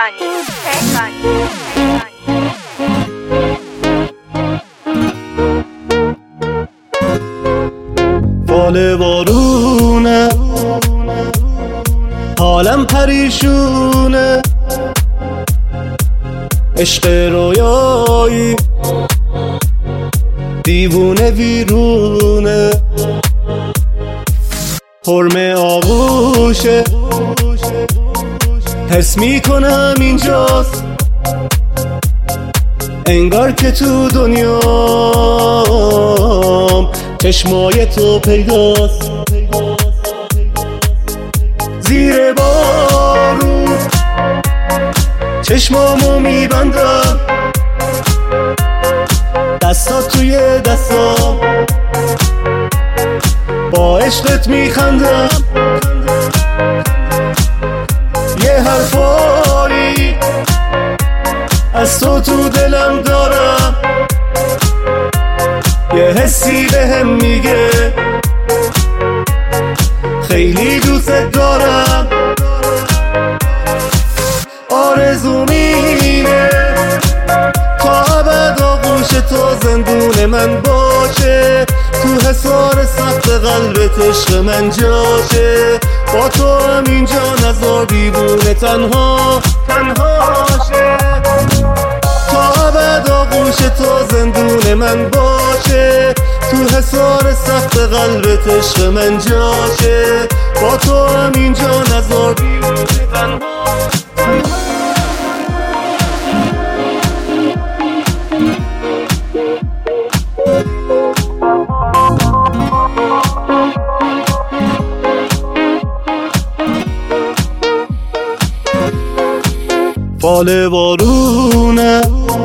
فال بارونه، حالم پریشونه، عشق رویایی دیوونه ویرونه، حرم آغوشه حس میکنم اینجاست، انگار که تو دنیام چشمای تو پیداست. زیر بارون چشمامو میبندم، دستات توی دستام، با عشقت میخندم. یه حرفایی از تو دلم دارم، یه حسی بهم میگه خیلی دوست دارم. آرزوم اینه تا ابد آغوش تو زندون من باشه، تو حصار سخت قلبت عشق من جاشه. با تو هم اینجا نذار دیوونه تنها شه، تا ابد آغوش تو زندون من باشه، تو حصار سخت قلبت عشق من جاشه. با تو هم اینجا نذار دیوونه تنها. فال بارونه،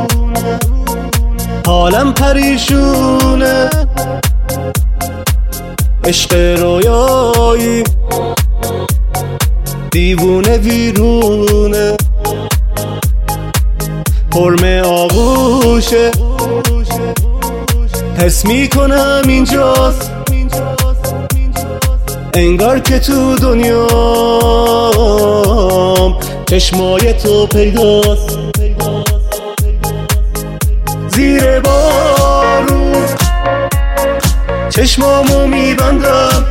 حالم پریشونه، عشق رویایی دیوونه ویرونه، حرم آغوشه حس میکنم اینجاست، انگار که تو دنیام چشمای تو پیداست. زیر بارون چشمامو میبندم،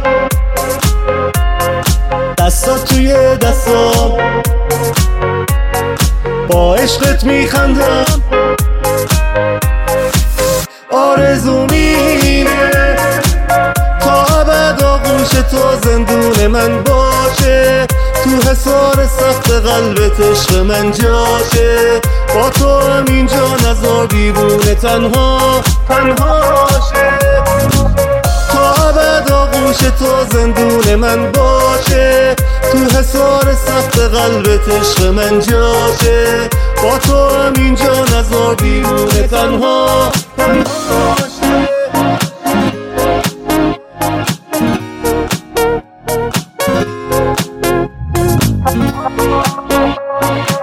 دستات توی دستام، با عشقت میخندم. آرزوم اینه تا ابد آغوش تو زندون من باشه، تو حصار سخت قلبت عشق من جاشه. با تو هم اینجا نذار دیوونه تنها شه، تا ابد آغوش تو زندون من باشه، تو حصار سخت قلبت عشق من جاشه. با تو هم اینجا نذار دیوونه تنها شه.